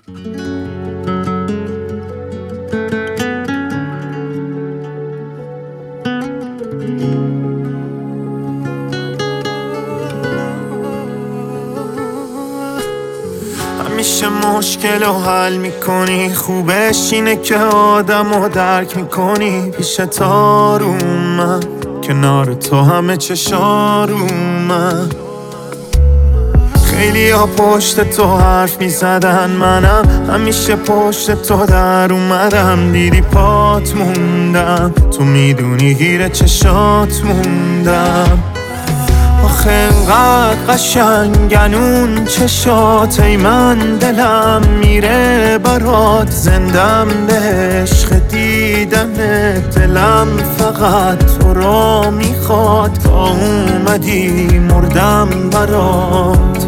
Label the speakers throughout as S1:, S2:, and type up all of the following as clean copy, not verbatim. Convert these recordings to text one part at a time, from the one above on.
S1: همیشه مشکل رو حل میکنی، خوبش اینه که آدم رو درک میکنی. پیشت آرومم، کنار تو همه چشارومم. خیلی ها پشت تو حرف میزدن، منم همیشه پشت تو در اومدم. دیدی پات موندم، تو میدونی گیر چشات موندم. آخه انقدر قشنگن اون چشات، ای من دلم میره برات. زندم به عشق دیدنت، دلم فقط تو را میخواد. تا اومدی مردم برات.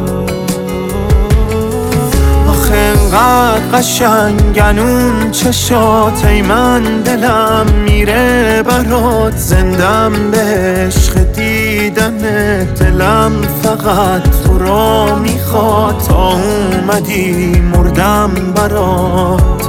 S1: آخه انقدر قشنگن اون چشات، ای من دلم میره برات. زندم به عشق دیدنت، دلم فقط تو را میخواد. تا اومدی مردم برات.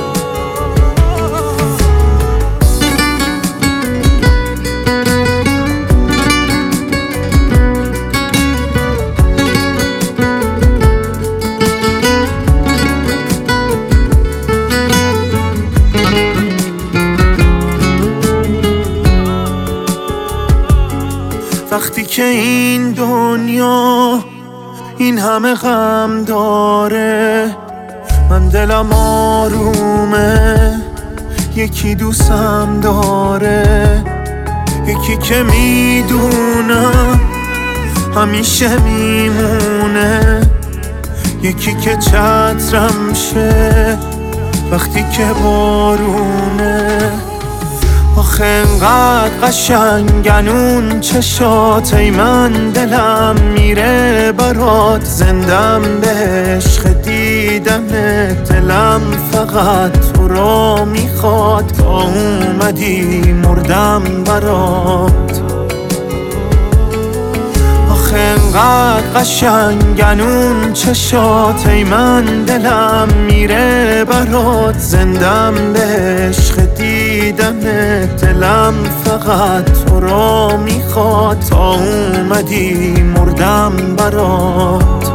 S1: وقتی که این دنیا این همه غم داره، من دلم آرومه. یکی دوستم داره، یکی که میدونم همیشه میمونه. یکی که چترم شه وقتی که بارونه. آخه انقدر قشنگن اون چشات، ای من دلم میره برات. زندم به عشق دیدنت، دلم فقط تو را میخواد. تا اومدی مردم برات. آخه انقدر قشنگن اون چشات، ای من دلم میره برات. زندم به عشق دیدنت، دلم فقط تو را میخواد. تا اومدی مردم برات.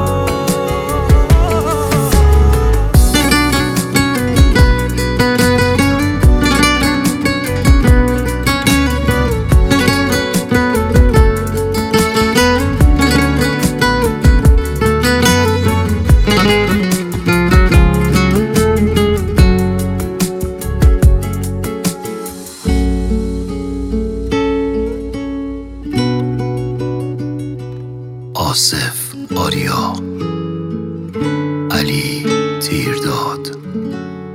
S2: آصف آریا، علی تیرداد.